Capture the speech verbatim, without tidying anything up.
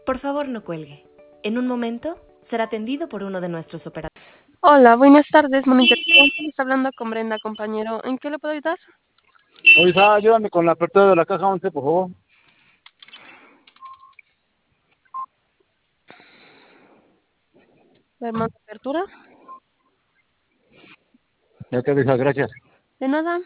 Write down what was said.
Por favor, no cuelgue. En un momento será atendido por uno de nuestros operadores. Hola, buenas tardes, Monitor. Estamos hablando con Brenda, compañero. ¿En qué le puedo ayudar? Oiga, ayúdame con la apertura de la caja once, por favor. ¿Hermano de apertura? Ya te deja, gracias. De nada.